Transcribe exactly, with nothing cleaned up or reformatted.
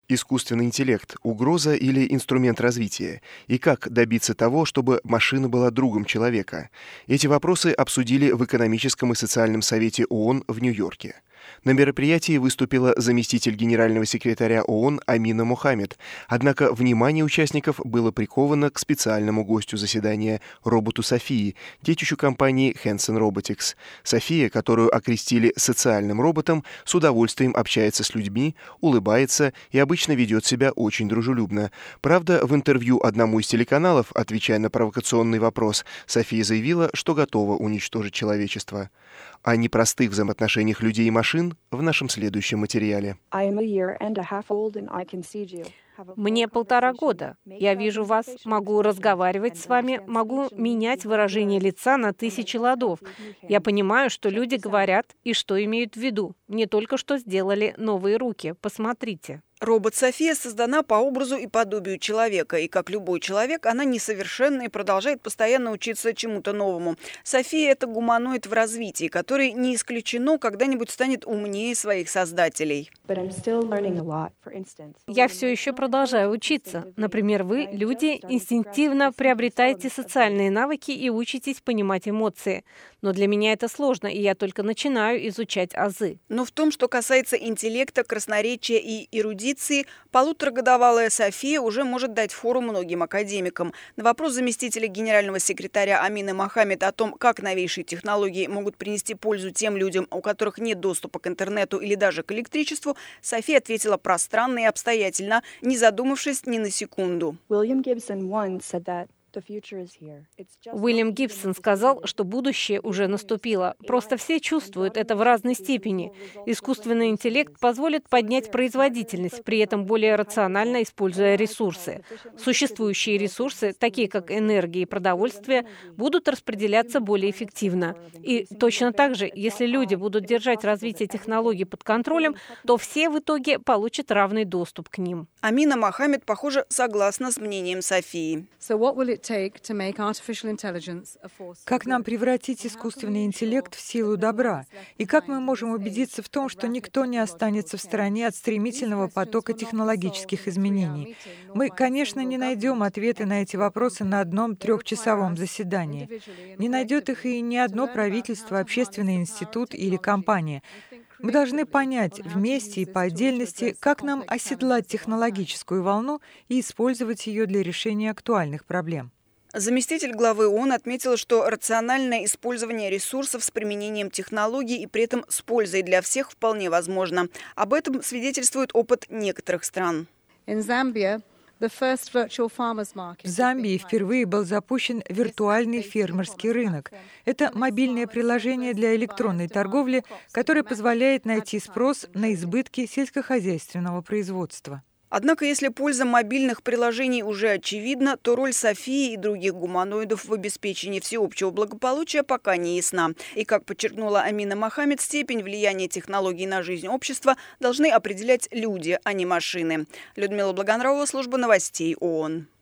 Искусственный интеллект – угроза или инструмент развития? И как добиться того, чтобы машина была другом человека? Эти вопросы обсудили в экономическом и социальном совете ООН в Нью-Йорке. На мероприятии выступила заместитель генерального секретаря ООН Амина Мохаммед, однако внимание участников было приковано к специальному гостю заседания – роботу Софии, детищу компании Hanson Robotics. София, которую окрестили социальным роботом, с удовольствием общается с людьми, улыбается и обычно ведет себя очень дружелюбно. Правда, в интервью одному из телеканалов, отвечая на провокационный вопрос, София заявила, что готова уничтожить человечество. О непростых взаимоотношениях людей и машин в нашем следующем материале. Мне полтора года. Я вижу вас, могу разговаривать с вами, могу менять выражение лица на тысячи ладов. Я понимаю, что люди говорят и что имеют в виду. Мне только что сделали новые руки. Посмотрите. Робот София создана по образу и подобию человека, и как любой человек, она несовершенна и продолжает постоянно учиться чему-то новому. София – это гуманоид в развитии, который не исключено когда-нибудь станет умнее своих создателей. Я все еще продолжаю учиться. Например, вы, люди, инстинктивно приобретаете социальные навыки и учитесь понимать эмоции. Но для меня это сложно, и я только начинаю изучать азы. Но в том, что касается интеллекта, красноречия и эрудиции, полуторагодовалая София уже может дать фору многим академикам. На вопрос заместителя генерального секретаря Амины Мохаммед о том, как новейшие технологии могут принести пользу тем людям, у которых нет доступа к интернету или даже к электричеству, София ответила пространно и обстоятельно, не задумавшись ни на секунду. Уильям Гибсон сказал, что будущее уже наступило. Просто все чувствуют это в разной степени. Искусственный интеллект позволит поднять производительность, при этом более рационально используя ресурсы. Существующие ресурсы, такие как энергия и продовольствие, будут распределяться более эффективно. И точно так же, если люди будут держать развитие технологий под контролем, то все в итоге получат равный доступ к ним. Амина Мохаммед, похоже, согласна с мнением Софии. Как нам превратить искусственный интеллект в силу добра? И как мы можем убедиться в том, что никто не останется в стороне от стремительного потока технологических изменений? Мы, конечно, не найдем ответы на эти вопросы на одном трехчасовом заседании. Не найдет их и ни одно правительство, общественный институт или компания. Мы должны понять вместе и по отдельности, как нам оседлать технологическую волну и использовать ее для решения актуальных проблем. Заместитель главы ООН отметил, что рациональное использование ресурсов с применением технологий и при этом с пользой для всех вполне возможно. Об этом свидетельствует опыт некоторых стран. В Замбии впервые был запущен виртуальный фермерский рынок. Это мобильное приложение для электронной торговли, которое позволяет найти спрос на избытки сельскохозяйственного производства. Однако, если польза мобильных приложений уже очевидна, то роль Софии и других гуманоидов в обеспечении всеобщего благополучия пока не ясна. И, как подчеркнула Амина Мохаммед, степень влияния технологий на жизнь общества должны определять люди, а не машины. Людмила Благонравова, служба новостей ООН.